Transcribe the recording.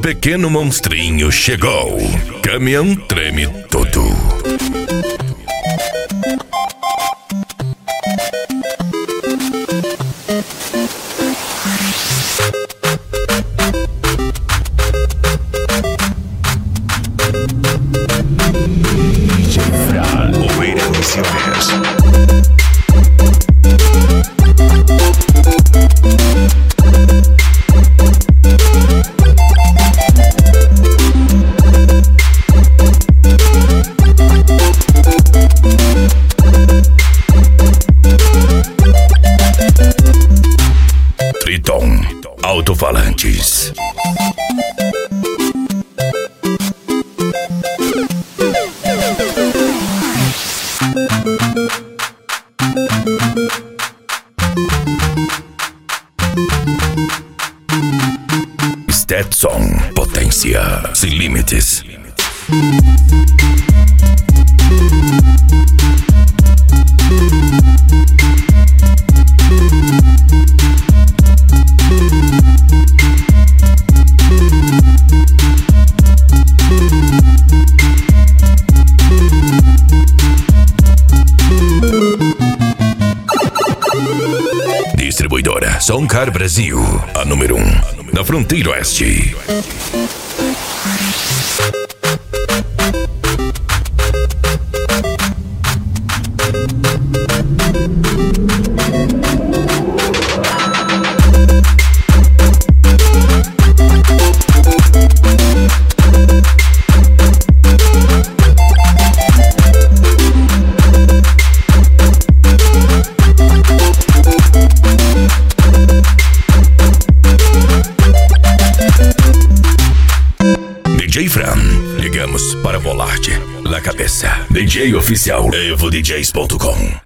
pequeno monstrinho chegou. Caminhão treme todo. Oveira Misiones. Triton Alto-Falantes. Stetson, potência sem limites. Distribuidora Soncar Brasil, a número 1 na fronteira oeste. DJ Fran, ligamos para Volarte, La Cabeça. DJ oficial, evodjs.com.